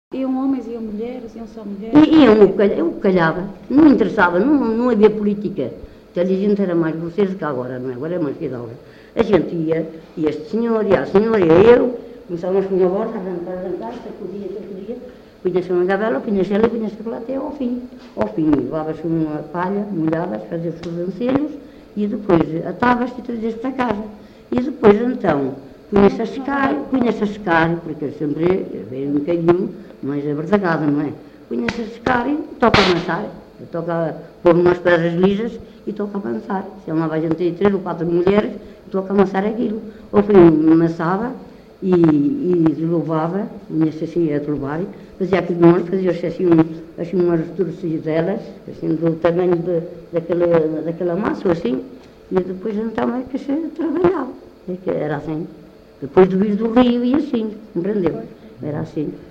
Iam homens, iam mulheres, iam só mulheres? Eu calhava, não me interessava, não havia política. Então, a gente era mais vocês do que agora, não é? Agora é mais que agora. A gente ia, e este senhor, e a senhora, e eu, começávamos com uma borda, arrancar, sacudia, punha-se uma gavela, punha-se ali, punha-se lá até ao fim. Ao fim, levavas uma palha, molhavas, fazias os sobrancelhos, e depois atavas-te e trazias para casa. E depois, então, punha-se a secar, porque eu sempre veio um bocadinho mais abordagada, não é? Punha-se a secar e toca a amassar. Toca pôr umas pedras lisas e toca a amassar. Se ela vai gente aí 3 ou 4 mulheres, toca a amassar aquilo. Ou amassava e deslovava, punha-se assim a deslovar, fazia aquilo de mão, fazia-se assim umas torcidelas, assim do tamanho daquela massa, assim, e depois então é que se trabalhava. Era assim. Depois do vir do rio e assim, compreendeu? Era assim.